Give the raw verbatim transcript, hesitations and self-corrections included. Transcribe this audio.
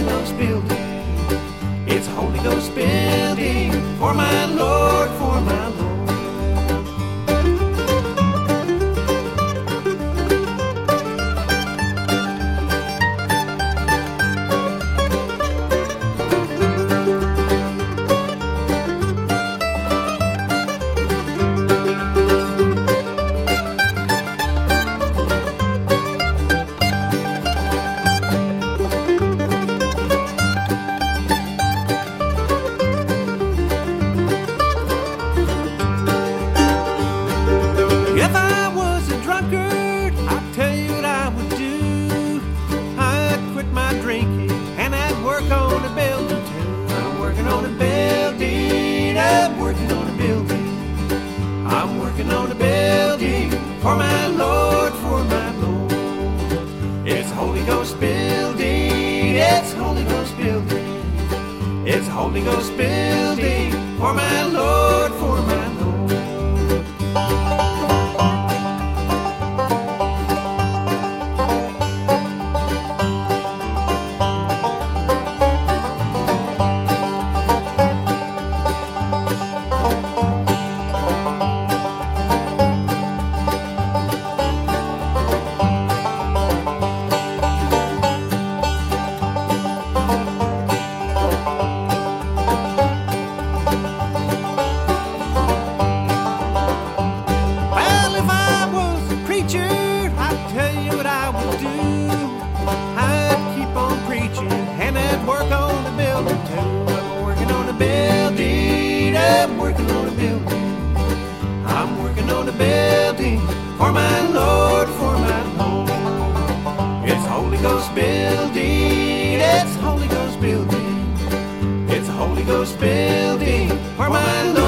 Holy Ghost building. It's a Holy Ghost building for my Lord, for my Lord. If I was a drunkard, I'd tell you what I would do. I'd quit my drinking and I'd work on a building too. I'm working on a building, I'm working on a building. I'm working on a building for my Lord, for my Lord. It's a Holy Ghost building, it's a Holy Ghost building. It's a Holy Ghost building for my Lord, for my Lord. I'd tell you what I would do. I'd keep on preaching and I'd work on the building too. I'm working on a building, I'm working on a building. I'm working on a building for my Lord, for my Lord. It's a Holy Ghost building, it's a Holy Ghost building. It's a Holy Ghost building for my Lord.